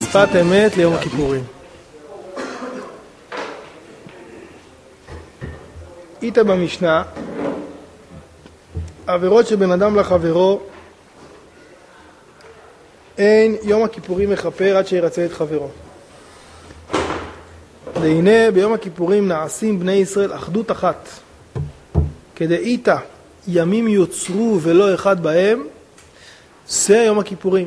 שפת אמת ליום הכיפורים. איתה במשנה, עבירות שבין אדם לחברו, אין יום הכיפורים מכפר עד שירצה את חברו. והנה ביום הכיפורים נעשים בני ישראל אחדות אחת. כדאיתה ימים יוצרו ולא אחד בהם, זה יום הכיפורים.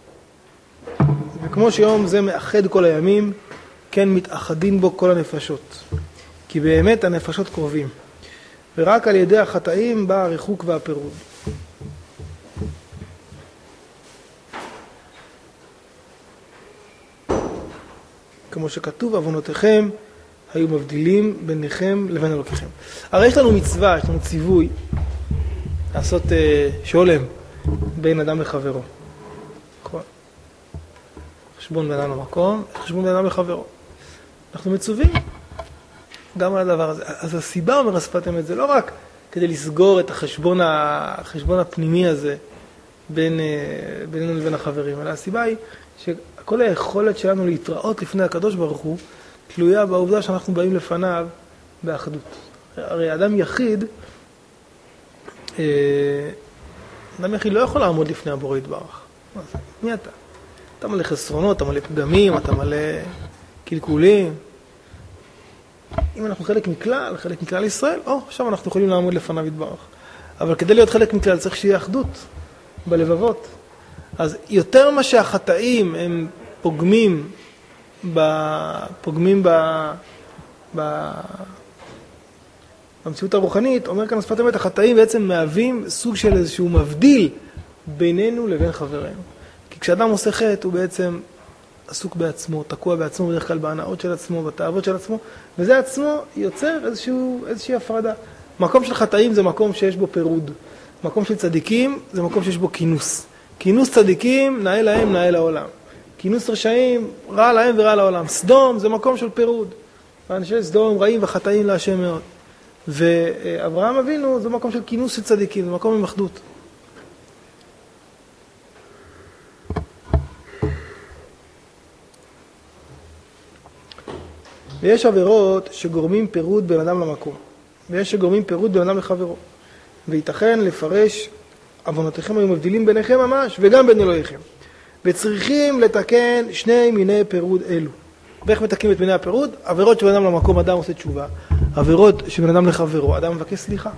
וכמו שיום זה מאחד כל הימים, כן מתאחדים בו כל הנפשות. כי באמת הנפשות קרובים. ורק על ידי החטאים בא הריחוק והפירוד. כמו שכתוב, עוונותיכם היו מבדילים ביניכם לבין אלוקיכם. הרי יש לנו מצווה, יש לנו ציווי לעשות שולם בין אדם לחברו. נכון. חשבון בין אדם למקום, חשבון בין אדם לחברו. אנחנו מצווים גם על הדבר הזה. אז הסיבה, אומר השפת אמת, זה לא רק כדי לסגור את החשבון הפנימי הזה בינינו לבין החברים, אלא הסיבה היא שכל היכולת שלנו להתראות לפני הקדוש ברוך הוא תלויה בעובדה שאנחנו באים לפניו באחדות. הרי אדם יחיד לא יכול לעמוד לפני הבורא יתברך. מי אתה? אתה מלא חסרונות, אתה מלא פגמים, אתה מלא קלקולים. אם אנחנו חלק מכלל ישראל, עכשיו אנחנו יכולים לעמוד לפניו יתברך. אבל כדי להיות חלק מכלל צריך שיהיה אחדות בלבבות. אז יותר מה שהחטאים הם פוגמים במציאות הרוחנית, אומר כאן השפת אמת, החטאים בעצם מהווים סוג של איזשהו מבדיל בינינו לבין חברינו. כי כשאדם עושה חטא הוא בעצם עסוק בעצמו, תקוע בעצמו בדרך כלל בהנאות של עצמו, בתאוות של עצמו, וזה עצמו יוצר איזושהי הפרדה. מקום של חטאים זה מקום שיש בו פירוד. מקום של צדיקים זה מקום שיש בו כינוס. כינוס צדיקים, נאה להם, נאה לעולם. כינוס רשעים, רע להם ורע לעולם. סדום זה מקום של פירוד. ואנשי סדום רעים וחטאים להשם מאוד. ואברהם אבינו זה מקום של כינוס של צדיקים, זה מקום עם אחדות. ויש עבירות שגורמים פירוד בין אדם למקום. ויש שגורמים פירוד בין אדם לחברו. וייתכן לפרש עוונותיכם היו מבדילים ביניכם ממש, וגם בין אלוהיכם. וצריכים לתקן שני מיני פירוד אלו. ואיך מתקנים את מיני הפירוד? עבירות שבין אדם למקום, אדם עושה תשובה. עבירות שבין אדם לחברו, אדם מבקש סליחה.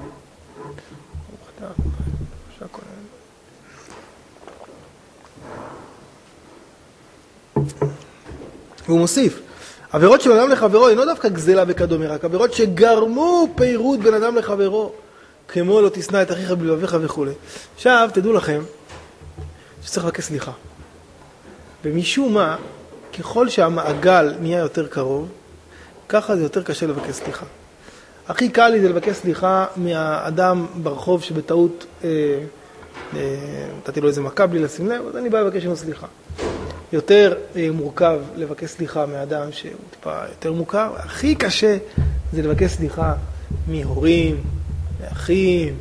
והוא מוסיף, עבירות שבין אדם לחברו אינו דווקא גזלה וכדומה, רק עבירות שגרמו פירוד בין אדם לחברו. כמו לא תשנא את אחיך בלבביך וכו'. עכשיו, תדעו לכם שצריך לבקש סליחה. ומשום מה, ככל שהמעגל נהיה יותר קרוב, ככה זה יותר קשה לבקש סליחה. הכי קל לי זה לבקש סליחה מהאדם ברחוב שבטעות נתתי לו איזה מכה בלי לשים לב, אז אני בא לבקש ממנו סליחה. יותר מורכב לבקש סליחה מהאדם שהוא טיפה יותר מוכר, הכי קשה זה לבקש סליחה מהורים, מאחים,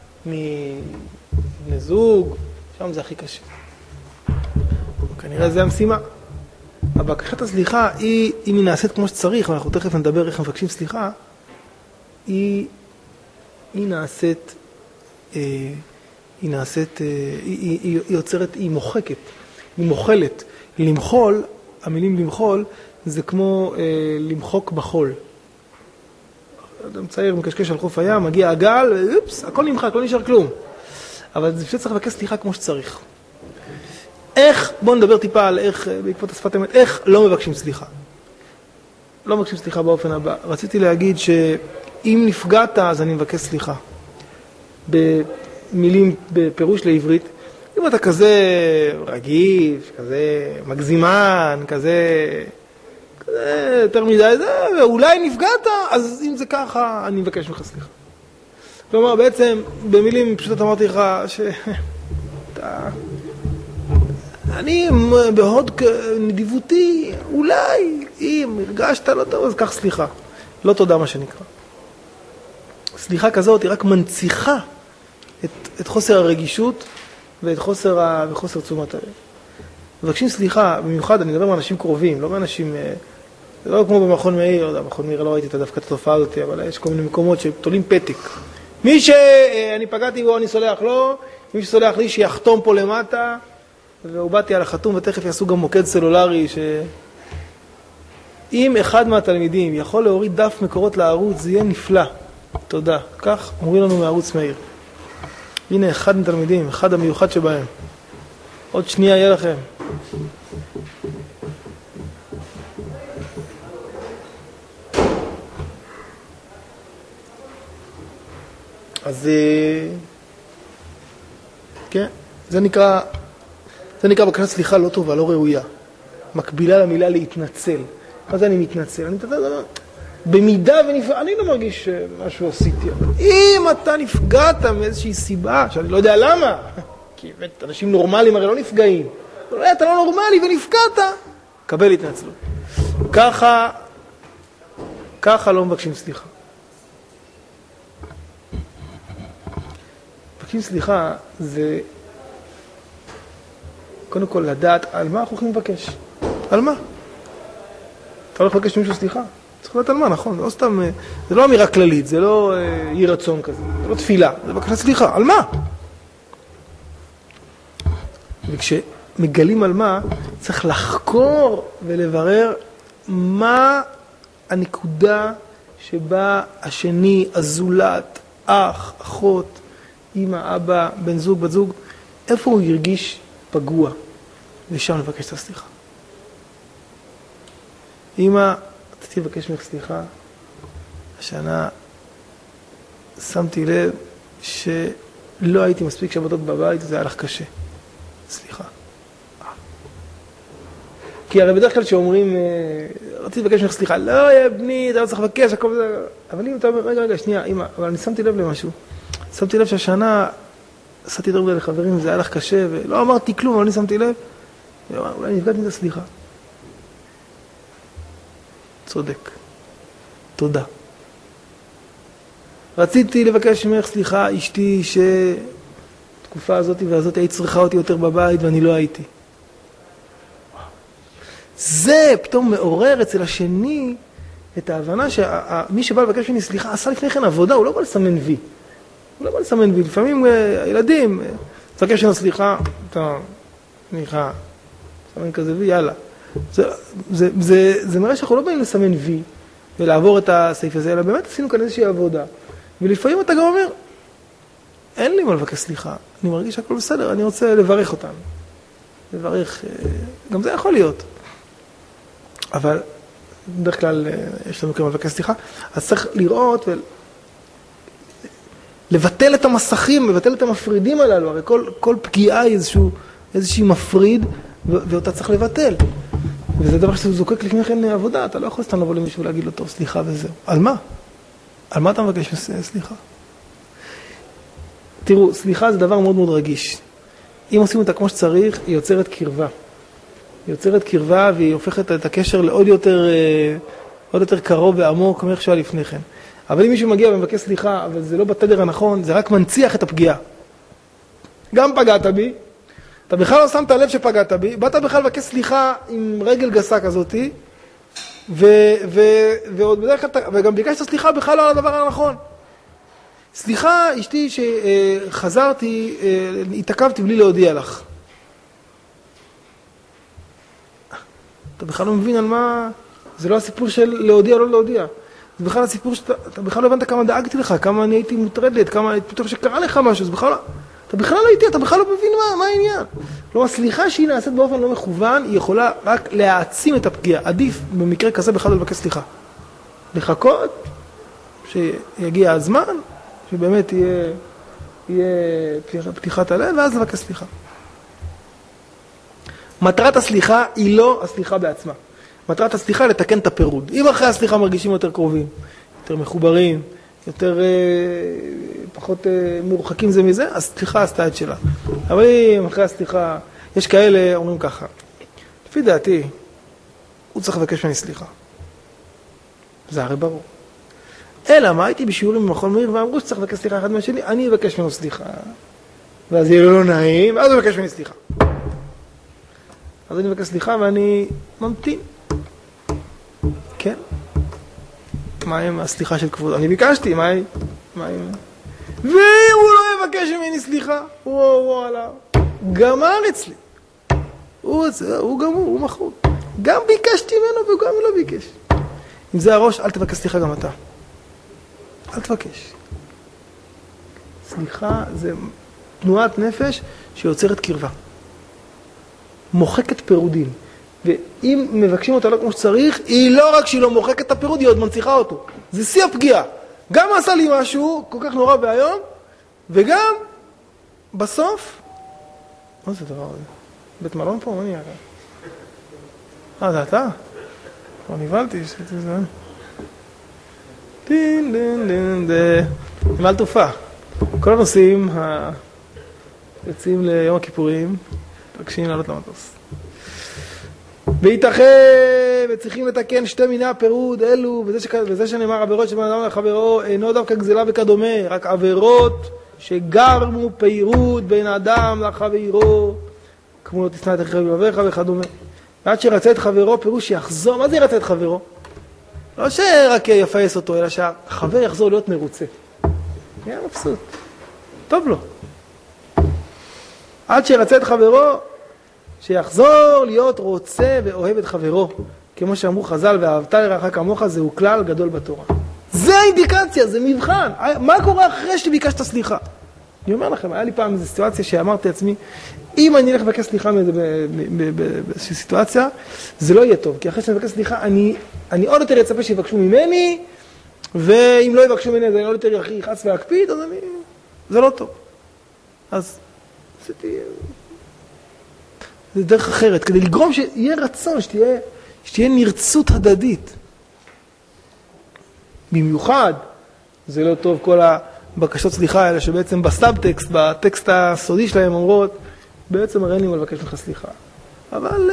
מבני זוג, שם זה הכי קשה. כנראה זה המשימה. הבקשת הסליחה היא, אם היא נעשית כמו שצריך, ואנחנו תכף נדבר איך מבקשים סליחה, היא יוצרת, היא מוחקת, היא מוחלת. למחול, המילים למחול, זה כמו למחוק בחול. אדם צעיר מקשקש על חוף הים, מגיע הגל, ואופס, הכל נמחק, לא נשאר כלום. אבל זה פשוט צריך לבקש סליחה כמו שצריך. איך, בואו נדבר טיפה על איך, בעקבות השפת אמת, איך לא מבקשים סליחה. לא מבקשים סליחה באופן הבא. רציתי להגיד שאם נפגעת, אז אני מבקש סליחה. במילים, בפירוש לעברית, אם אתה כזה רגיש, כזה מגזימן, כזה יותר מדי זה, ואולי נפגעת, אז אם זה ככה, אני מבקש ממך סליחה. כלומר, בעצם, במילים פשוט אמרתי לך אני בהוד נדיבותי, אולי, אם הרגשת לא טוב, אז כך סליחה. לא תודה מה שנקרא. סליחה כזאת היא רק מנציחה את חוסר הרגישות ואת חוסר תשומת הלב. מבקשים סליחה, במיוחד אני מדבר מאנשים קרובים, לא מאנשים, זה לא כמו במכון מאיר, במכון מאיר לא ראיתי דווקא את התופעה הזאת, אבל יש כל מיני מקומות שתולים פתק. מי שאני פגעתי בו אני סולח לו, מי שסולח לי שיחתום פה למטה, והוא באתי על החתום ותכף יעשו גם מוקד סלולרי אם אחד מהתלמידים יכול להוריד דף מקורות לערוץ, זה יהיה נפלא. תודה. כך אומרים לנו מערוץ מאיר. הנה אחד מתלמידים, אחד המיוחד שבהם. עוד שנייה יהיה לכם. אז כן, זה נקרא בקשת סליחה לא טובה, לא ראויה. מקבילה למילה להתנצל. מה זה אני מתנצל? אני מתנצל, במידה אני לא מרגיש משהו עשיתי, אבל אם אתה נפגעת מאיזושהי סיבה, שאני לא יודע למה, כי באמת אנשים נורמליים הרי לא נפגעים, אבל אתה לא נורמלי ונפגעת, קבל התנצלות. ככה לא מבקשים סליחה. מבקשים סליחה זה קודם כל לדעת על מה אנחנו הולכים לבקש. על מה? אתה הולך לבקש מישהו סליחה? צריך לדעת על מה, נכון? זה לא סתם, זה לא אמירה כללית, זה לא יהי רצון כזה, זה לא תפילה, זה בקשת סליחה. על מה? וכשמגלים על מה, צריך לחקור ולברר מה הנקודה שבה השני, הזולת, אח, אחות, אמא, אבא, בן זוג, בת זוג, איפה הוא ירגיש פגוע, ושם לבקש את הסליחה. אמא, רציתי לבקש ממך סליחה, השנה שמתי לב שלא הייתי מספיק שבתות בבית, זה היה לך קשה. סליחה. כי הרי בדרך כלל שאומרים, רציתי לבקש ממך סליחה, לא, יא בני, אתה לא צריך לבקש, הכל זה... אבל אם אתה אומר, רגע, שנייה, אמא, אבל אני שמתי לב למשהו. שמתי לב שהשנה עשיתי דרבה לחברים, זה היה לך קשה, ולא אמרתי כלום, אבל אני שמתי לב. אולי נפגעתי את הסליחה. צודק. תודה. רציתי לבקש ממך סליחה, אשתי, שתקופה הזאת והזאת היית צריכה אותי יותר בבית ואני לא הייתי. זה פתאום מעורר אצל השני את ההבנה שמי שבא לבקש ממני סליחה עשה לפני כן עבודה, הוא לא בא לסמן וי. הוא לא בא לסמן וי. לפעמים הילדים, תבקש ממנו סליחה, אתה, סליחה, סמן כזה וי, יאללה. זה מראה שאנחנו לא באים לסמן וי ולעבור את הסעיף הזה, אלא באמת עשינו כאן איזושהי עבודה. ולפעמים אתה גם אומר, אין לי מה לבקש סליחה, אני מרגיש שהכל בסדר, אני רוצה לברך אותם. לברך, גם זה יכול להיות. אבל בדרך כלל יש לנו כמה לבקש סליחה, אז צריך לראות לבטל את המסכים, לבטל את המפרידים הללו, הרי כל פגיעה היא איזושהי מפריד, ואותה צריך לבטל. וזה דבר שאתה זוקק לפני כן עבודה, אתה לא יכול סתם לבוא למישהו ולהגיד לו, טוב, סליחה וזהו. על מה? על מה אתה מבקש סליחה? תראו, סליחה זה דבר מאוד מאוד רגיש. אם עושים אותה כמו שצריך, היא יוצרת קרבה. היא יוצרת קרבה והיא הופכת את הקשר לעוד יותר קרוב ועמוק מאיך שהיה לפני כן. אבל אם מישהו מגיע ומבקש סליחה, אבל זה לא בתדר הנכון, זה רק מנציח את הפגיעה. גם פגעת בי, אתה בכלל לא שמת לב שפגעת בי, באת בכלל לבקש סליחה עם רגל גסה כזאתי, ועוד בדרך כלל, וגם ביקשת סליחה בכלל לא על הדבר הנכון. סליחה, אשתי שחזרתי, התעכבתי בלי להודיע לך. אתה בכלל לא מבין על מה, זה לא הסיפור של להודיע או לא להודיע. זה בכלל הסיפור שאתה בכלל לא הבנת כמה דאגתי לך, כמה אני הייתי מוטרד לי, כמה פתאום שקרה לך משהו, זה בכלל לא... אתה בכלל לא איתי, אתה בכלל לא מבין מה העניין. לא, הסליחה שהיא נעשית באופן לא מכוון, היא יכולה רק להעצים את הפגיעה. עדיף במקרה כזה בכלל לא לבקש סליחה. לחכות, שיגיע הזמן, שבאמת יהיה פתיחת הלב, ואז לבקש סליחה. מטרת הסליחה היא לא הסליחה בעצמה. מטרת הסליחה לתקן את הפירוד. אם אחרי הסליחה מרגישים יותר קרובים, יותר מחוברים, יותר פחות מורחקים זה מזה, אז סליחה עשתה את שלה. אבל אם אחרי הסליחה, יש כאלה אומרים ככה, לפי דעתי, הוא צריך לבקש ממני סליחה. זה הרי ברור. אלא מה, הייתי בשיעורים במכון מאיר ואמרו שצריך לבקש סליחה אחד מהשני, אני אבקש ממנו סליחה. ואז יהיה לו לא נעים, ואז הוא מבקש ממני סליחה. אז אני מבקש סליחה ואני ממתין. כן? מה עם הסליחה של כבוד? אני ביקשתי, מה עם... והוא לא יבקש ממני סליחה. הוא עליו. גמר אצלי. הוא מחור. גם ביקשתי ממנו וגם לא ביקש. אם זה הראש, אל תבקש סליחה גם אתה. אל תבקש. סליחה זה תנועת נפש שיוצרת קרבה. מוחקת פירודים. ואם מבקשים אותה לא כמו שצריך, היא לא רק שהיא לא מוחקת את הפירוד, היא עוד מנציחה אותו. זה שיא הפגיעה. גם עשה לי משהו כל כך נורא והיום, וגם בסוף... מה זה דבר הזה? בית מלון פה? מה נהיה כאן? זה אתה? כבר נבלתי, שעתי זה... דין דין דין דין... נמל תופה. כל הנושאים יוצאים ליום הכיפורים, מבקשים לעלות למטוס. וייתכן, וצריכים לתקן שתי מיני הפירוד, אלו, וזה שנאמר עבירות שבן אדם לחברו, אינו דווקא גזלה וכדומה, רק עבירות שגרמו פירוד בין אדם לחברו, כמו תשנא את אחיך בלבביך וכדומה. ועד שרצה את חברו, פירוש שיחזור, מה זה ירצה את חברו? לא שרק יפייס אותו, אלא שהחבר יחזור להיות מרוצה. יהיה מבסוט. טוב לו. עד שרצה את חברו, שיחזור להיות רוצה ואוהב את חברו. כמו שאמרו חז"ל, ואהבת לרעך כמוך, זהו כלל גדול בתורה. זה האינדיקציה, זה מבחן. מה קורה אחרי שביקשת סליחה? אני אומר לכם, היה לי פעם איזו סיטואציה שאמרתי לעצמי, אם אני אלך לבקש סליחה באיזושהי סיטואציה, זה לא יהיה טוב. כי אחרי שאני מבקש סליחה, אני עוד יותר יצפה שיבקשו ממני, ואם לא יבקשו ממני, אז אני עוד יותר יחץ להקפיד, אז זה לא טוב. אז זה דרך אחרת, כדי לגרום שיהיה רצון, שתהיה נרצות הדדית. במיוחד, זה לא טוב כל הבקשות סליחה האלה, שבעצם בסאבטקסט, בטקסט הסודי שלהם אומרות, בעצם הרי אני מבקש לך סליחה. אבל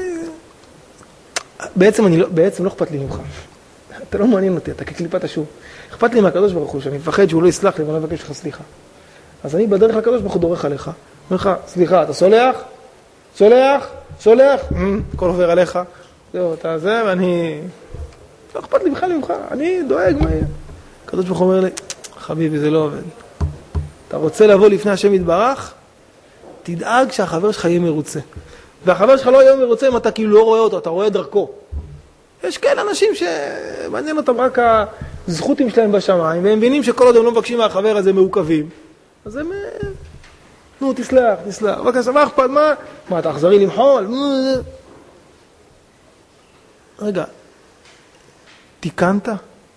בעצם לא אכפת לי ממך. אתה לא מעניין אותי, אתה כקליפת השור. אכפת לי מהקדוש ברוך הוא, שאני מפחד שהוא לא יסלח לי ואני לא מבקש לך סליחה. אז אני בדרך לקדוש ברוך הוא דורך עליך. אומר לך, סליחה, אתה סולח? סולח? סולח? הכל עובר עליך. זהו, אתה זה, ואני... לא אכפת לי בכלל ממך, אני דואג מה יהיה. הקדוש ברוך הוא אומר לי, חביבי, זה לא עובד. אתה רוצה לבוא לפני השם יתברך? תדאג שהחבר שלך יהיה מרוצה. והחבר שלך לא יהיה מרוצה אם אתה כאילו לא רואה אותו, אתה רואה דרכו. יש כאלה אנשים שמעניין אותם רק הזכותים שלהם בשמיים, והם מבינים שכל עוד הם לא מבקשים מהחבר הזה מעוכבים. אז הם... נו, תסלח. בבקשה, מה אכפת? מה, אתה אכזרי למחול? רגע, תיקנת?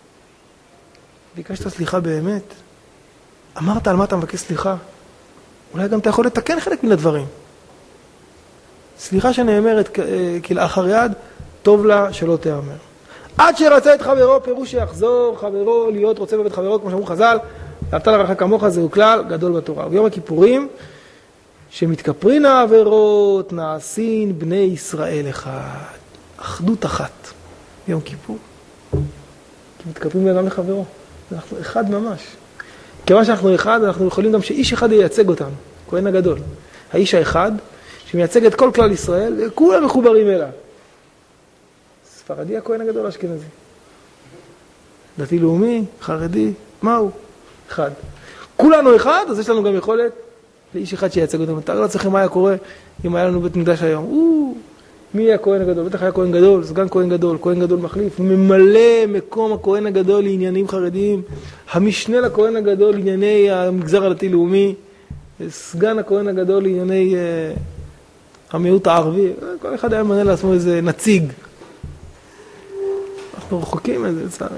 ביקשת סליחה באמת? אמרת על מה אתה מבקש סליחה? אולי גם אתה יכול לתקן חלק מן הדברים. סליחה שנאמרת כלאחר יד, טוב לה שלא תאמר. עד שרצה את חברו, פירוש שיחזור חברו להיות רוצה בבית חברו, כמו שאמרו חז"ל, ואהבת לרעך כמוך, זהו כלל גדול בתורה. ביום הכיפורים, שמתכפרין העבירות, נעשין בני ישראל אחד. אחדות אחת. ביום כיפור. כי מתכפרים בן אדם לחברו. אנחנו אחד ממש. כיוון שאנחנו אחד, אנחנו יכולים גם שאיש אחד ייצג אותנו. כהן הגדול. האיש האחד, שמייצג את כל כלל ישראל, וכולם מחוברים אליו. ספרדי הכהן הגדול אשכנזי. דתי לאומי, חרדי, מהו? אחד. כולנו אחד, אז יש לנו גם יכולת לאיש אחד שייצג אותנו. תאר לעצמכם מה היה קורה אם היה לנו בית מקדש היום. מי היה הכהן הגדול? בטח היה כהן גדול, סגן כהן גדול מחליף, ממלא מקום הכהן הגדול לעניינים חרדיים, המשנה לכהן הגדול לענייני המגזר הדתי-לאומי, סגן הכהן הגדול לענייני המיעוט הערבי, כל אחד היה ממנה לעצמו איזה נציג. אנחנו רחוקים את זה, לצערנו.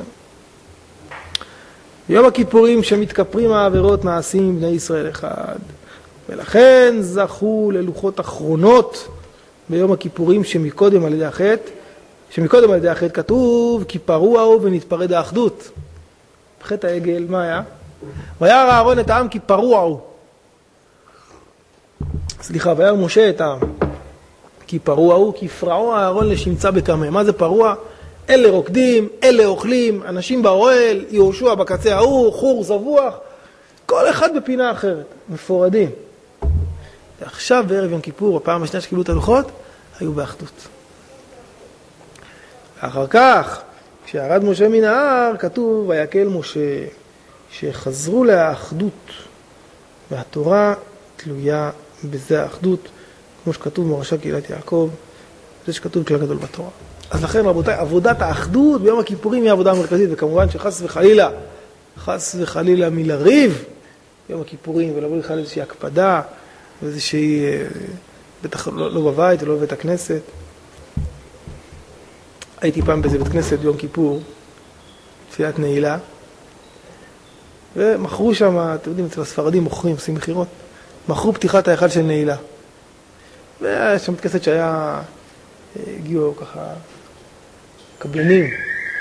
יום הכיפורים שמתכפרים העבירות נעשים בני ישראל אחד, ולכן זכו ללוחות אחרונות ביום הכיפורים שמקודם על ידי החטא כתוב כי פרעו ונתפרד האחדות. בחטא העגל מה היה? וירא אהרון את העם כי פרעו. וירא משה את העם כי פרעו, כי פרעו אהרון לשמצה בקמא. מה זה פרוע? אלה רוקדים, אלה אוכלים, אנשים באוהל, יהושע בקצה ההוא, חור זבוח, כל אחד בפינה אחרת, מפורדים. ועכשיו בערב יום כיפור, הפעם השנייה שקיבלו את הלוחות, היו באחדות. ואחר כך, כשירד משה מן ההר, כתוב, ויקל משה, שחזרו לאחדות, והתורה תלויה בזה האחדות, כמו שכתוב מורשה קהילת יעקב, זה שכתוב כלל גדול בתורה. אז לכן רבותיי, עבודת האחדות ביום הכיפורים היא העבודה המרכזית, וכמובן שחס וחלילה מלריב ביום הכיפורים, ולבוא לך איזושהי הקפדה, ואיזושהי, בטח לא בבית ולא בבית הכנסת. הייתי פעם באיזה בית כנסת ביום כיפור, תפילת נעילה, ומכרו שם, אתם יודעים, אצל הספרדים מוכרים, עושים מחירות, מכרו פתיחת ההיכל של נעילה. והיה שם בית כנסת שהיה, הגיעו ככה, קבלנים.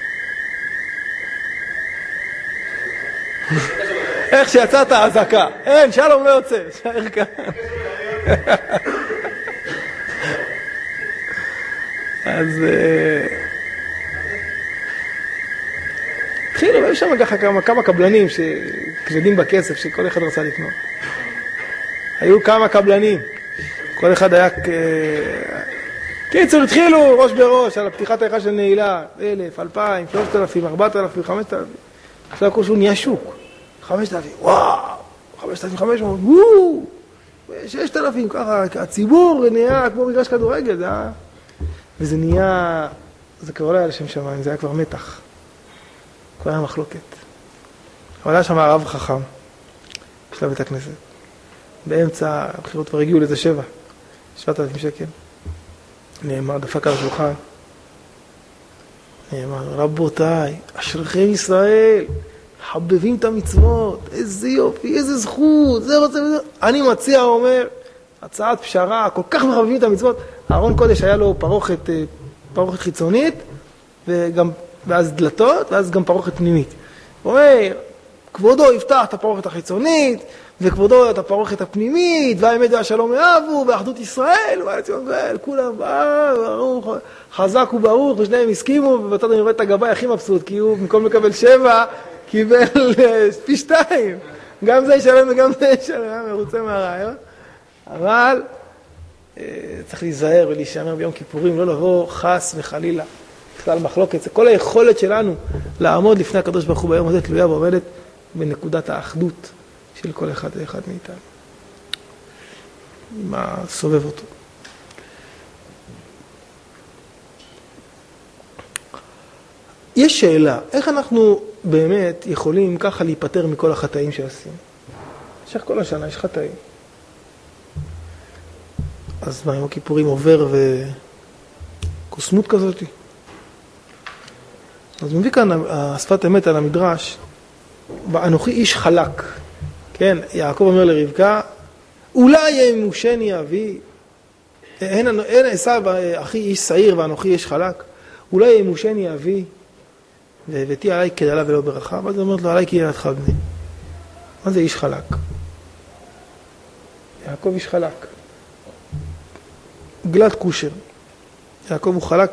איך שיצאת האזעקה, אין, שלום לא יוצא, שער כאן. אז התחילו, והיו שם כמה קבלנים שכבדים בכסף, שכל אחד רצה לקנות. היו כמה קבלנים, כל אחד היה קיצור, התחילו ראש בראש על הפתיחת ההיכל של נעילה, 1,000, 2,000, 3,000, 4,000, 5,000. עכשיו הכל שהוא נהיה שוק. 5,000, וואו, 5,500, וואו, 6,000, ככה, הציבור נהיה כמו מגרש כדורגל, זה היה... וזה נהיה, זה כבר לא היה לשם שמיים, זה היה כבר מתח. כבר היה מחלוקת. אבל היה שם הרב חכם, בשלב בית הכנסת. באמצע הבחירות כבר הגיעו לזה 7,000 שקל. נאמר, דפק על השולחן. נאמר, רבותיי, אשריכם ישראל, חבבים את המצוות, איזה יופי, איזה זכות, זה רוצה וזה. אני מציע, אומר, הצעת פשרה, כל כך מחבבים את המצוות. ארון קודש היה לו פרוכת חיצונית, ואז דלתות, ואז גם פרוכת פנימית. הוא אומר, כבודו יפתח את הפרוכת החיצונית, וכבודו את הפרוכת הפנימית, והאמת והשלום יאהבו, ואחדות ישראל, כולם באו, חזק וברוך, ושניהם הסכימו, ובצד אני רואה את הגבאי הכי מבסוט, כי הוא במקום לקבל 7, קיבל פי 2. גם זה ישלם וגם זה ישלם, מרוצה מהרעיון. אבל צריך להיזהר ולהישמר ביום כיפורים, לא לבוא חס וחלילה, בכלל מחלוקת. זה כל היכולת שלנו לעמוד לפני הקדוש ברוך הוא ביום הזה, תלויה ועומדת בנקודת האחדות של כל אחד ואחד מאיתנו. מה סובב אותו. יש שאלה, איך אנחנו באמת יכולים ככה להיפטר מכל החטאים שעשינו? במשך כל השנה יש חטאים. אז ביום הכיפורים עובר וקוסמות כזאת. אז מביא כאן השפת אמת על המדרש, ואנוכי איש חלק. כן, יעקב אומר לרבקה, אולי ימושני אבי, אין עשיו אחי איש שעיר ואנוכי איש חלק, אולי ימושני אבי, והבאתי עליי כדלה ולא ברכה, ואז אומרת לו, עליי כי ילדך בני. מה זה איש חלק? יעקב איש חלק. גלת קושר. יעקב הוא חלק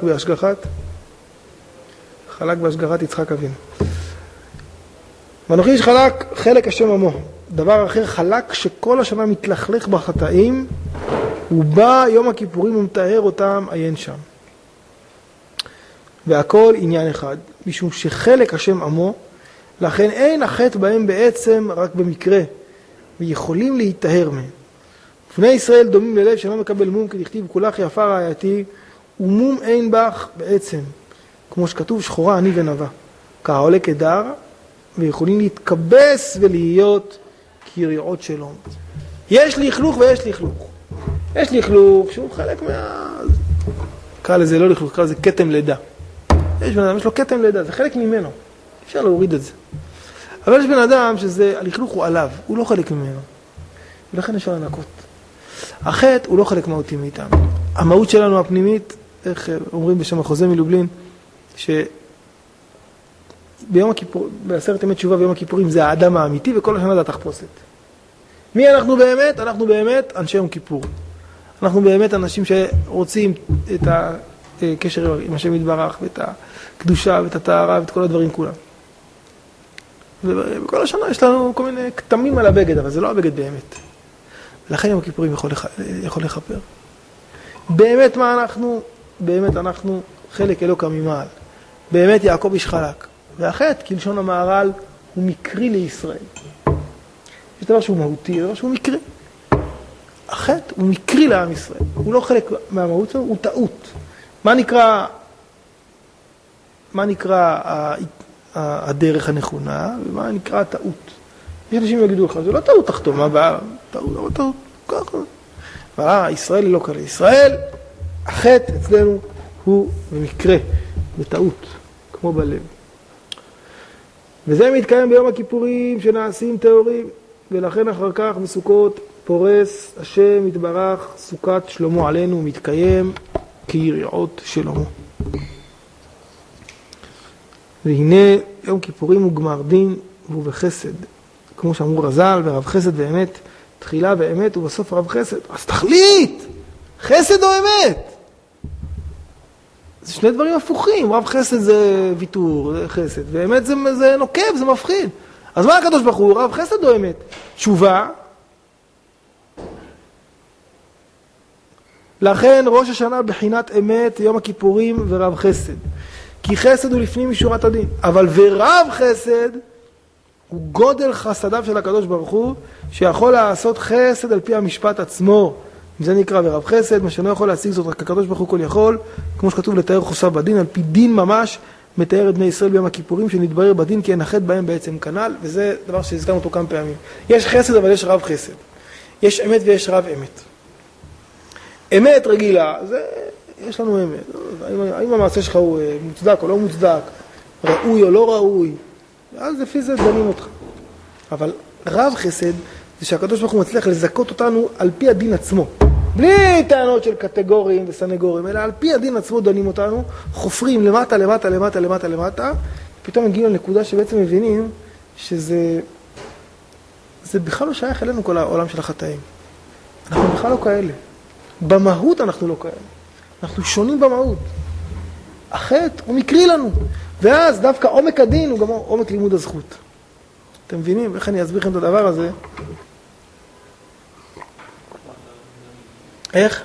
בהשגחת יצחק אבינו. ואנוכי איש חלק, חלק השם עמו. דבר אחר, חלק שכל השנה מתלכלך בחטאים, הוא בא יום הכיפורים ומטהר אותם, עיין שם. והכל עניין אחד, משום שחלק השם עמו, לכן אין החטא בהם בעצם רק במקרה, ויכולים להיטהר מהם. בני ישראל דומים ללב שלא מקבל מום, כי תכתיב כולך יפה רעייתי, ומום אין בך בעצם, כמו שכתוב שחורה אני ונבה, כעולה כדר, ויכולים להתקבס ולהיות כיריעות שלום. יש לכלוך ויש לכלוך. יש לכלוך שהוא חלק קרא לזה לא לכלוך, קרא לזה קטם לידה. יש בן אדם, יש לו קטם לידה, זה חלק ממנו. אפשר להוריד את זה. אבל יש בן אדם שזה, הלכלוך הוא עליו, הוא לא חלק ממנו. ולכן אפשר לנקות. החטא הוא לא חלק מהותי מאיתנו. המהות שלנו הפנימית, איך אומרים בשם החוזה מלובלין, ביום הכיפור, בעשרת ימי תשובה ביום הכיפורים זה האדם האמיתי, וכל השנה זה התחפושת. מי אנחנו באמת? אנחנו באמת אנשי יום כיפור. אנחנו באמת אנשים שרוצים את הקשר עם השם יתברך, ואת הקדושה, ואת הטהרה, ואת כל הדברים כולם. ובכל השנה יש לנו כל מיני כתמים על הבגד, אבל זה לא הבגד באמת. ולכן יום הכיפורים יכול לכפר. באמת מה אנחנו? באמת אנחנו חלק אלוקא ממעל. באמת יעקב איש חלק. והחטא, כלשון המהר"ל, הוא מקרי לישראל. יש דבר שהוא מהותי, דבר שהוא מקרי. החטא הוא מקרי לעם ישראל. הוא לא חלק מהמהות שלו, הוא טעות. מה נקרא הדרך הנכונה, ומה נקרא הטעות? יש אנשים יגידו לך, זה לא טעות תחתום, מה בעיה? טעות, ככה. אבל ישראל היא לא כאלה. ישראל, החטא אצלנו הוא במקרה, בטעות, כמו בלב. וזה מתקיים ביום הכיפורים שנעשים טהורים, ולכן אחר כך בסוכות פורס השם יתברך סוכת שלמה עלינו, מתקיים כיריעות שלמה. והנה יום כיפורים הוא גמר דין והוא בחסד, כמו שאמרו רז"ל, ורב חסד ואמת, תחילה ואמת ובסוף רב חסד. אז תחליט, חסד או אמת? זה שני דברים הפוכים, רב חסד זה ויתור, זה חסד, ואמת זה נוקב, זה מפחיד. אז מה הקדוש ברוך הוא, רב חסד או אמת? תשובה, לכן ראש השנה בחינת אמת יום הכיפורים ורב חסד. כי חסד הוא לפנים משורת הדין. אבל ורב חסד הוא גודל חסדיו של הקדוש ברוך הוא, שיכול לעשות חסד על פי המשפט עצמו. זה נקרא ורב חסד, מה שלא יכול להשיג זאת רק הקדוש ברוך הוא כל יכול, כמו שכתוב לתאר חוסר בדין, על פי דין ממש מתאר את בני ישראל ביום הכיפורים, שנתברר בדין כי אין החטא בהם בעצם כנ"ל, וזה דבר שהזכרנו אותו כמה פעמים. יש חסד אבל יש רב חסד. יש אמת ויש רב אמת. אמת רגילה, זה, יש לנו אמת. האם המעשה שלך הוא מוצדק או לא מוצדק, ראוי או לא ראוי, אז לפי זה דנים אותך. אבל רב חסד זה שהקדוש ברוך הוא מצליח לזכות אותנו על פי הדין עצמו. בלי טענות של קטגוריים וסנגוריים, אלא על פי הדין עצמו דנים אותנו, חופרים למטה, למטה, למטה, למטה, למטה, פתאום מגיעים לנקודה שבעצם מבינים שזה בכלל לא שייך אלינו כל העולם של החטאים. אנחנו בכלל לא כאלה. במהות אנחנו לא כאלה. אנחנו שונים במהות. החטא הוא מקרי לנו. ואז דווקא עומק הדין הוא גם עומק לימוד הזכות. אתם מבינים? איך אני אסביר לכם את הדבר הזה? איך?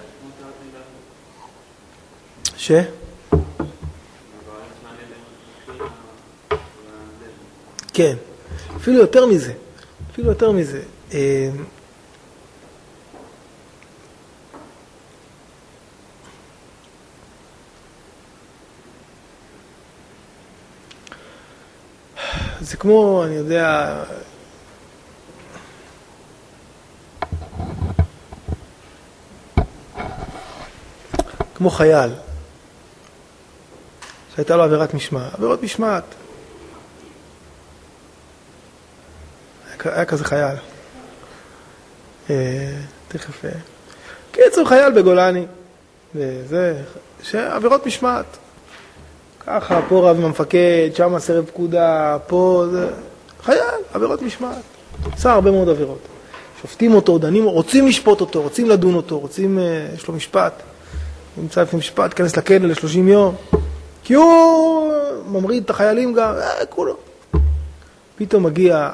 כן. אפילו יותר מזה. אפילו יותר מזה. זה כמו, אני יודע, כמו חייל, שהייתה לו עבירת משמעת. עבירות משמעת. היה כזה חייל. תכף. קיצור חייל בגולני. וזה, שעבירות משמעת. ככה, פה רב עם המפקד, שם סרב פקודה, פה זה... חייל, עבירות משמעת. עשה הרבה מאוד עבירות. שופטים אותו, דנים, רוצים לשפוט אותו, רוצים לדון אותו, רוצים, יש לו משפט. נמצא לפני משפט, כנס לכלא ל-30 יום. כי הוא ממריד את החיילים גם, כולו. פתאום מגיע,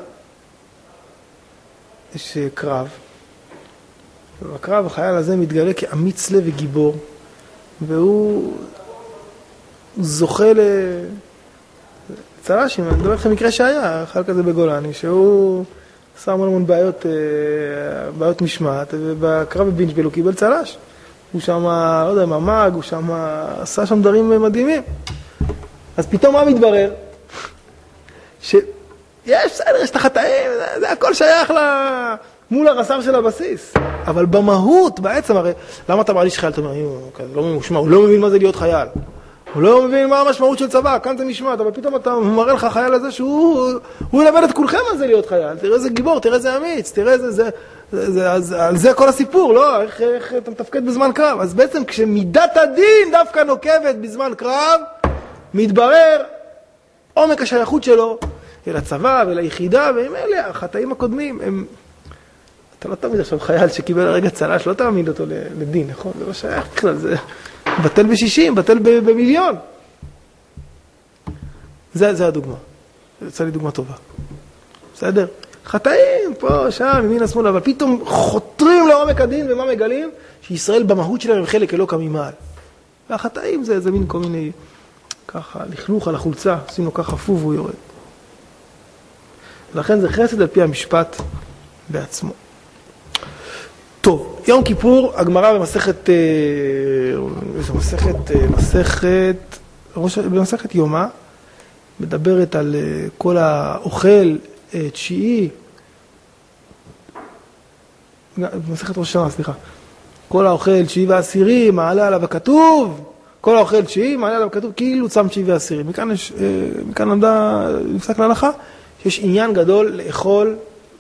יש קרב. ובקרב החייל הזה מתגלה כאמיץ לב וגיבור. והוא זוכה לצל"שים. אני מדבר לכם מקרה שהיה, חייל כזה בגולני, שהוא עשה המון בעיות משמעת, ובקרב בבינג'בל הוא קיבל צל"ש. הוא שם, לא יודע, ממ"ג, הוא שם, עשה שם דברים מדהימים. אז פתאום מה מתברר? שיש, בסדר, יש את החטאים, זה הכל שייך מול הרס"ר של הבסיס. אבל במהות, בעצם, הרי, למה אתה מעליש חייל? אתה אומר, לא ממושמע, הוא לא מבין מה זה להיות חייל. הוא לא מבין מה המשמעות של צבא, כאן זה משמעת, אבל פתאום אתה מראה לך חייל הזה שהוא ילמד את כולכם על זה להיות חייל. תראה איזה גיבור, תראה איזה אמיץ, תראה איזה... על זה כל הסיפור, לא? איך אתה מתפקד בזמן קרב? אז בעצם כשמידת הדין דווקא נוקבת בזמן קרב, מתברר עומק השייכות שלו אל הצבא ואל היחידה, והם אלה, החטאים הקודמים, הם... אתה לא תמיד עכשיו חייל שקיבל הרגע צל"ש, לא תעמיד אותו לדין, נכון? זה לא שייך בכלל, זה בטל ב-60, בטל במיליון. זה הדוגמה. זה יצא לי דוגמה טובה. בסדר? חטאים, פה, שם, ימין, השמאל, אבל פתאום חותרים לעומק הדין, ומה מגלים? שישראל במהות שלהם הם חלק אלוקא ממעל. והחטאים זה מין כל מיני, ככה, לכלוך על החולצה, עושים לו ככה פו והוא יורד. ולכן זה חסד על פי המשפט בעצמו. טוב, יום כיפור, הגמרא במסכת יומא, מדברת על כל האוכל תשיעי, במסכת ראש השנה, סליחה, כל האוכל תשיעי ועשירי, מעלה עליו הכתוב, כל האוכל תשיעי, מעלה עליו הכתוב, כאילו צם תשיעי ועשירי. מכאן נפסק להלכה, שיש עניין גדול לאכול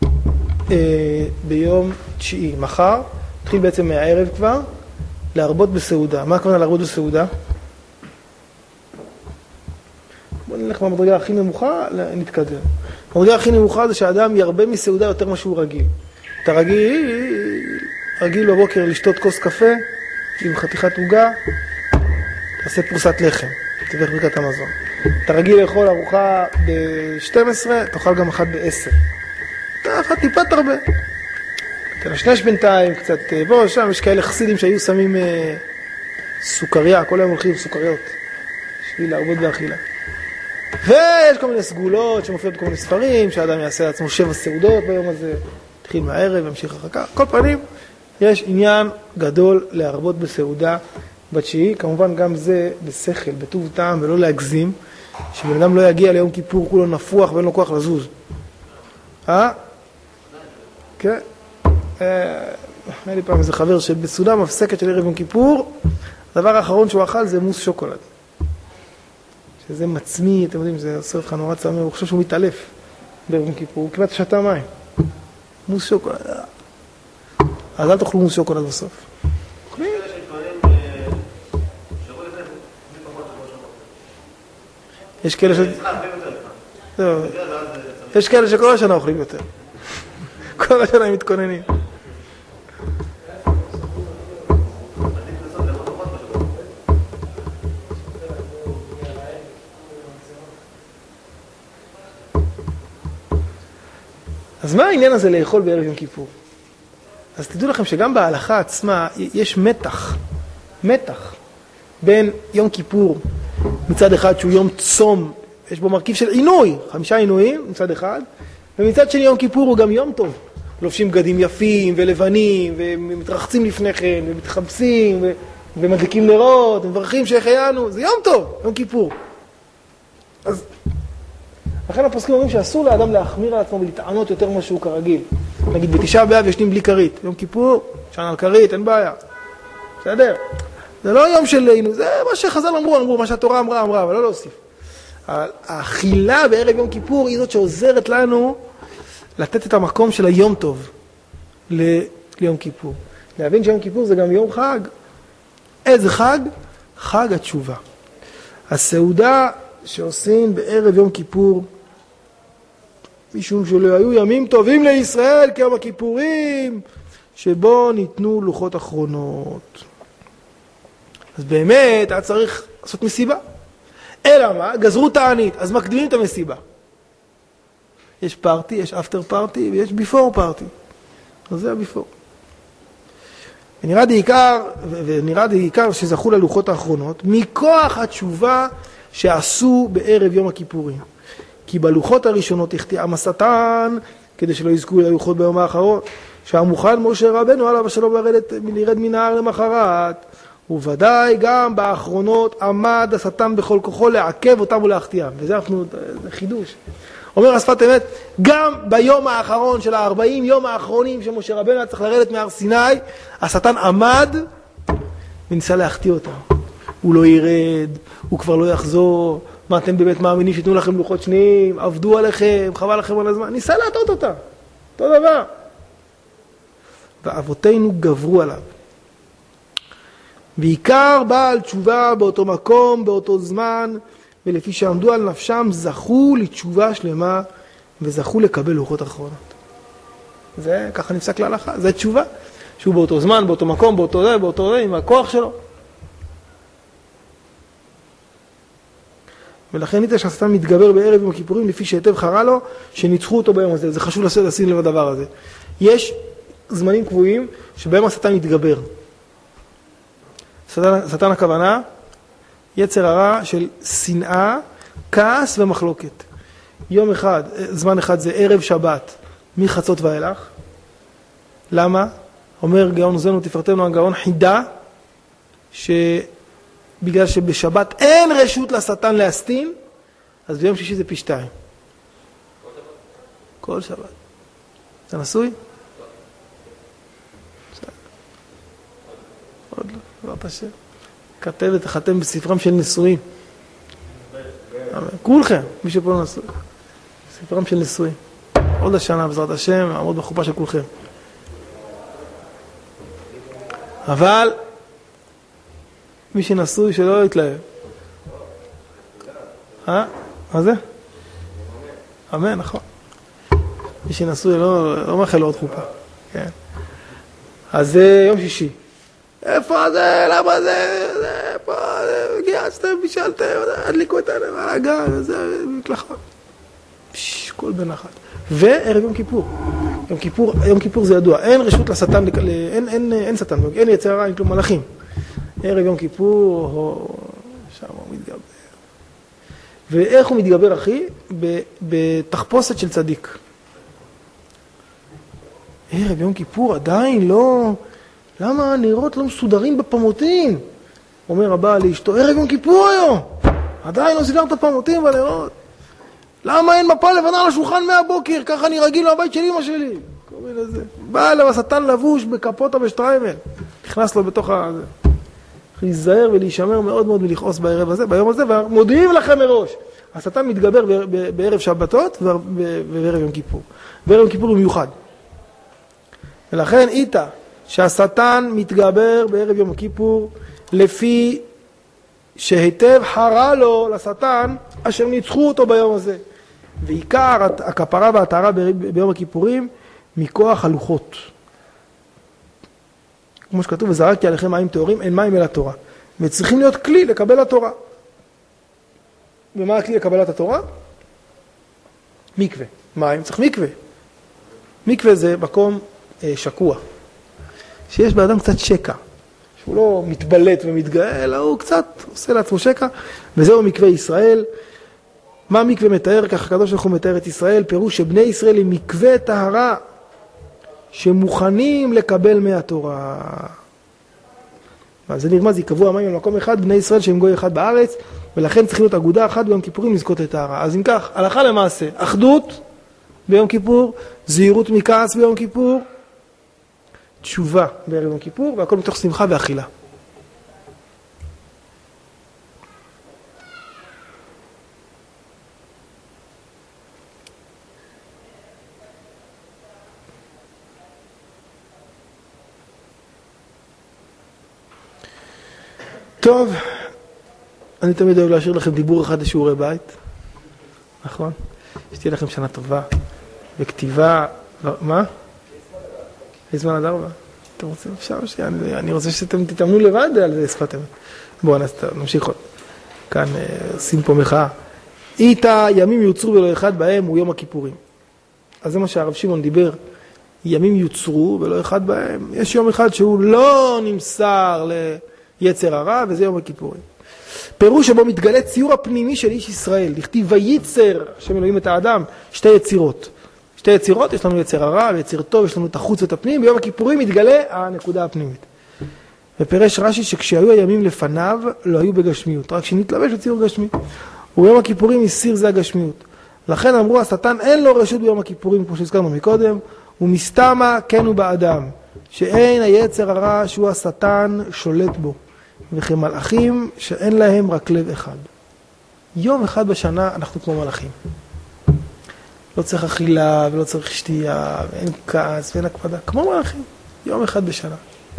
ביום תשיעי. מחר, התחיל בעצם מהערב כבר, להרבות בסעודה. מה הכוונה להרבות בסעודה? בואו נלך במדרגה הכי נמוכה, נתקדם. המדרגה הכי נמוכה זה שהאדם ירבה מסעודה יותר מה שהוא רגיל. אתה רגיל בבוקר לשתות כוס קפה עם חתיכת עוגה, תעשה פרוסת לחם, תברך ברכת המזון. אתה רגיל לאכול ארוחה ב-12, תאכל גם אחת ב-10. אתה אחת טיפה תרבה. תנשנש בינתיים, קצת בוא שם, יש כאלה חסידים שהיו שמים סוכריה, כל היום הולכים עם סוכריות, בשביל להרבות באכילה. ויש כל מיני סגולות שמופיעות בכל מיני ספרים, שהאדם יעשה לעצמו 7 סעודות ביום הזה, התחיל מהערב והמשיך אחר כך. כל פנים, יש עניין גדול להרבות בסעודה בתשיעי, כמובן גם זה בשכל, בטוב טעם ולא להגזים, שבן אדם לא יגיע ליום כיפור כולו נפוח ואין לו כוח לזוז. כן. היה לי פעם איזה חבר שבסעודה מפסקת של ערב יום כיפור, הדבר האחרון שהוא אכל זה מוס שוקולד. שזה מצמיא, אתם יודעים, זה עושה אותך נורא צמא, הוא חושב שהוא מתעלף בערב יום כיפור, הוא כמעט שתה מים. מוס שוקולד. אז אל תאכלו מוס שוקולד בסוף. יש כאלה שכל השנה אוכלים יותר. כל השנה הם מתכוננים. אז מה העניין הזה לאכול בערב יום כיפור? אז תדעו לכם שגם בהלכה עצמה יש מתח בין יום כיפור מצד אחד שהוא יום צום, יש בו מרכיב של עינוי, 5 עינויים מצד אחד, ומצד שני יום כיפור הוא גם יום טוב. לובשים בגדים יפים ולבנים ומתרחצים לפני כן ומתחבסים ומדליקים נרות ומברכים שהחיינו, זה יום טוב, יום כיפור. אז לכן הפוסקים אומרים שאסור לאדם להחמיר על עצמו ולטענות יותר מה שהוא כרגיל. נגיד בתשעה באב ישנים בלי כרית, יום כיפור, שן על כרית, אין בעיה. בסדר? זה לא יום שלנו, זה מה שחז"ל אמרו, מה שהתורה אמרה, אבל לא להוסיף. האכילה בערב יום כיפור היא זאת שעוזרת לנו לתת את המקום של היום טוב ליום כיפור. להבין שיום כיפור זה גם יום חג. איזה חג? חג התשובה. הסעודה שעושים בערב יום כיפור, משום שלא היו ימים טובים לישראל כיום הכיפורים, שבו ניתנו לוחות אחרונות. אז באמת היה צריך לעשות מסיבה. אלא מה? גזרו תענית, אז מקדימים את המסיבה. יש פארטי, יש אפטר פארטי ויש ביפור פארטי. אז זה הביפור. ונראה בעיקר שזכו ללוחות האחרונות, מכוח התשובה שעשו בערב יום הכיפורים. כי בלוחות הראשונות החטיאם השטן, כדי שלא יזכו ללוחות ביום האחרון, שהמוכן משה רבנו עליו השלום לרד מן ההר למחרת, וודאי גם באחרונות עמד השטן בכל כוחו לעכב אותם ולהחטיאם. וזה חידוש. אומר השפת אמת, גם ביום האחרון של 40 יום האחרונים שמשה רבנו היה צריך לרדת מהר סיני, השטן עמד וניסה להחטיא אותם. הוא לא ירד, הוא כבר לא יחזור, מה אתם באמת מאמינים שיתנו לכם לוחות שניים, עבדו עליכם, חבל לכם על הזמן, ניסה להטעות אותם, אותו דבר. ואבותינו גברו עליו. בעיקר בעל תשובה באותו מקום, באותו זמן, ולפי שעמדו על נפשם זכו לתשובה שלמה וזכו לקבל לוחות אחרונות. זה ככה נפסק להלכה, זה תשובה. שהוא באותו זמן, באותו מקום, באותו עם הכוח שלו. ולכן ניתן שהשטן מתגבר בערב יום הכיפורים לפי שהיטב חרה לו, שניצחו אותו ביום הזה. זה חשוב לשים לב הדבר הזה. יש זמנים קבועים שבהם השטן מתגבר. שטן הכוונה, יצר הרע של שנאה, כעס ומחלוקת. יום אחד, זמן אחד זה ערב שבת, מחצות ואילך. למה? אומר גאון עוזנו תפארתנו הגאון חידה, שבגלל שבשבת אין רשות לשטן להסתין, אז ביום שישי זה פי 2. כל שבת. אתה נשוי? עוד לא, בעזרת השם. כתב ותחתם בספרם של נשואים. כולכם, מי שפה לא נשוי. ספרם של נשואים. עוד השנה, בעזרת השם, לעמוד בחופה של כולכם. אבל מי שנשוי שלא יתלהב. מה זה? אמן, נכון. מי שנשוי לא מאחל לו עוד חופה. כן. אז זה יום שישי. איפה זה? למה זה? איפה זה? גייסתם, בישלתם, הדליקו את הגן, וזה מקלחות. כל בנחת. וערב יום כיפור. יום כיפור זה ידוע. אין רשות לשטן, אין שטן, אין יצר הרע, אין כלום מלאכים. ערב יום כיפור, שם הוא מתגבר. ואיך הוא מתגבר, אחי? בתחפושת של צדיק. ערב יום כיפור עדיין לא... למה הנרות לא מסודרים בפמותים? אומר הבעל לאשתו, ערב יום כיפור היום. עדיין לא סידרת הפמותים והנרות. למה אין מפה לבנה על השולחן מהבוקר? ככה אני רגיל מהבית של אמא שלי. קוראים לזה. בא אליו השטן לבוש בקפוטה ושטריימל. נכנס לו בתוך הזה. להיזהר ולהישמר מאוד מאוד מלכעוס בערב הזה, ביום הזה, ומודיעים לכם מראש. השטן מתגבר בערב שבתות ובערב יום כיפור. בערב יום כיפור הוא מיוחד. ולכן איתה שהשטן מתגבר בערב יום כיפור לפי שהיטב חרה לו לשטן אשר ניצחו אותו ביום הזה. ועיקר הכפרה והטהרה ביום הכיפורים מכוח הלוחות. כמו שכתוב, וזרקתי עליכם מים טהורים, אין מים אל התורה. וצריכים להיות כלי לקבל התורה. ומה הכלי לקבלת התורה? מקווה. מים, צריך מקווה. מקווה זה מקום שקוע. שיש באדם קצת שקע. שהוא לא מתבלט ומתגאה, אלא הוא קצת עושה לעצמו שקע. וזהו מקווה ישראל. מה מקווה מתאר? כך הקדוש ברוך הוא מתאר את ישראל. פירוש שבני ישראל הם מקווה טהרה. שמוכנים לקבל מהתורה. זה נרמז, יקבעו המים במקום אחד, בני ישראל שהם גוי אחד בארץ, ולכן צריכים להיות אגודה אחת ביום כיפורים לזכות לטהרה. אז אם כך, הלכה למעשה, אחדות ביום כיפור, זהירות מכעס ביום כיפור, תשובה בערב יום כיפור, והכל מתוך שמחה ואכילה. טוב, אני תמיד אוהב להשאיר לכם דיבור אחד לשיעורי בית, נכון? שתהיה לכם שנה טובה, וכתיבה, מה? יש זמן עד 4? אתם רוצים? אפשר? אני רוצה שאתם תתאמנו לבד על זה שפת אמת. בואו נמשיך עוד. כאן עושים פה מחאה. איתה ימים יוצרו ולא אחד בהם הוא יום הכיפורים. אז זה מה שהרב שמעון דיבר. ימים יוצרו ולא אחד בהם. יש יום אחד שהוא לא נמסר יצר הרע, וזה יום הכיפורים. פירוש שבו מתגלה ציור הפנימי של איש ישראל. לכתיב וייצר, השם אלוהים את האדם, שתי יצירות. שתי יצירות, יש לנו יצר הרע ויצר טוב, יש לנו את החוץ ואת הפנים, ביום הכיפורים מתגלה הנקודה הפנימית. ופרש רש"י שכשהיו הימים לפניו, לא היו בגשמיות, רק שנתלבש בציור גשמי. וביום הכיפורים הסיר זה הגשמיות. לכן אמרו, השטן אין לו רשות ביום הכיפורים, כמו שהזכרנו מקודם, ומסתמה כן הוא באדם, שאין היצר הרע שהוא השטן שולט בו. וכמלאכים שאין להם רק לב אחד. יום אחד בשנה אנחנו כמו מלאכים. לא צריך אכילה ולא צריך שתייה, ואין כעס ואין הקפדה. כמו מלאכים. יום אחד בשנה.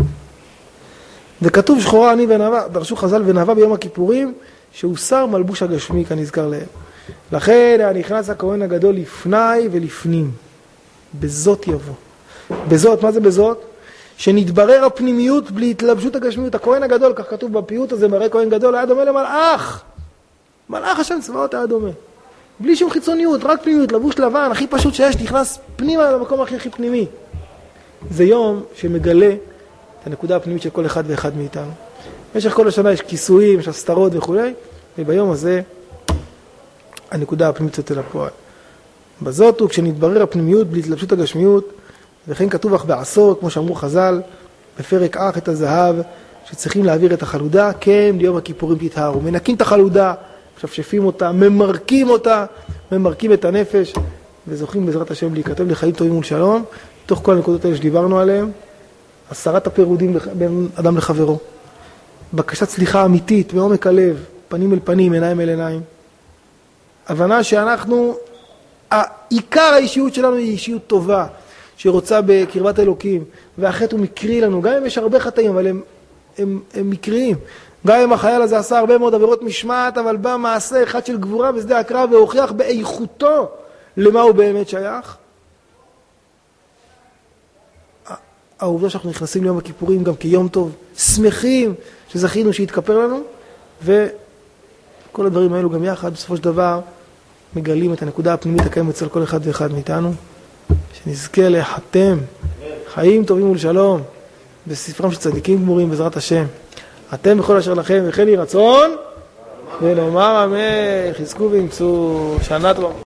וכתוב שחורה אני ונאווה, דרשו חז"ל ונאווה ביום הכיפורים, שהוסר מלבוש הגשמי כנזכר להם. לכן נכנס הכהן הגדול לפני ולפנים. בזאת יבוא. בזאת, מה זה בזאת? שנתברר הפנימיות בלי התלבשות הגשמיות. הכהן הגדול, כך כתוב בפיוט הזה, מראה כהן גדול, היה דומה למלאך. מלאך השם צבאות היה דומה. בלי שום חיצוניות, רק פנימיות, לבוש לבן, הכי פשוט שיש, נכנס פנימה למקום הכי פנימי. זה יום שמגלה את הנקודה הפנימית של כל אחד ואחד מאיתנו. במשך כל השנה יש כיסויים, יש הסתרות וכו', וביום הזה הנקודה הפנימית יוצאת לפועל. בזאת הוא כשנתברר הפנימיות בלי התלבשות הגשמיות, וכן כתוב אך בעשור, כמו שאמרו חז"ל, בפרק אך את הזהב, שצריכים להעביר את החלודה, כן ליום הכיפורים תתהרו. מנקים את החלודה, משפשפים אותה, ממרקים אותה, ממרקים את הנפש, וזוכים בעזרת השם להיכתב לחיים טובים ולשלום, תוך כל הנקודות האלה שדיברנו עליהן, הסרת הפירודים בין אדם לחברו, בקשת סליחה אמיתית, מעומק הלב, פנים אל פנים, עיניים אל עיניים, הבנה שאנחנו, עיקר האישיות שלנו היא אישיות טובה, שרוצה בקרבת אלוקים, והחטא הוא מקרי לנו, גם אם יש הרבה חטאים, אבל הם מקריים. גם אם החייל הזה עשה הרבה מאוד עבירות משמעת, אבל בא מעשה אחד של גבורה בשדה הקרב, והוכיח באיכותו למה הוא באמת שייך. העובדה שאנחנו נכנסים ליום הכיפורים גם כיום טוב, שמחים שזכינו שיתכפר לנו, וכל הדברים האלו גם יחד, בסופו של דבר, מגלים את הנקודה הפנימית הקיימת אצל כל אחד ואחד מאיתנו, שנזכה להחתם חיים טובים ולשלום בספרם של צדיקים גמורים בעזרת השם. אתם בכל אשר לכם וכן יהי רצון ונאמר אמן. חזקו ואמצו שנה טובה.